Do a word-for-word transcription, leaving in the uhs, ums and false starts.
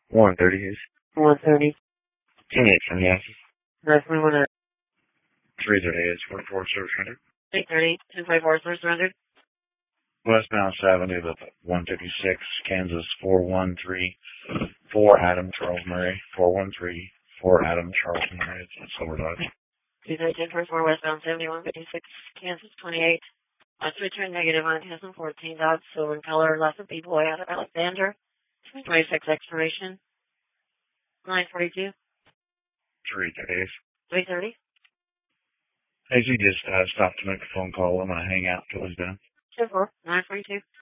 one thirty is. one thirty. ten eight from yes. nine twenty-one. three thirty is. one four service rendered. eight thirty. two fifty-four service rendered. Westbound Avenue, the one fifty-six, Kansas, four one three four, Adam Charles Murray, four one three four, Adam Charles Murray, it's Silver Dodge. two thirteen forty-four, westbound seventy-one fifty-six, Kansas, twenty-eight. Uh, switch turn negative on Kansas, fourteen Dodge, silver in color, less than B-Boy out of Alexander. twenty-six expiration. nine forty-two. three thirty is. three thirty. Hey, you just uh, stopped to make a phone call. I'm going to hang out till he's done. two four. nine forty-two.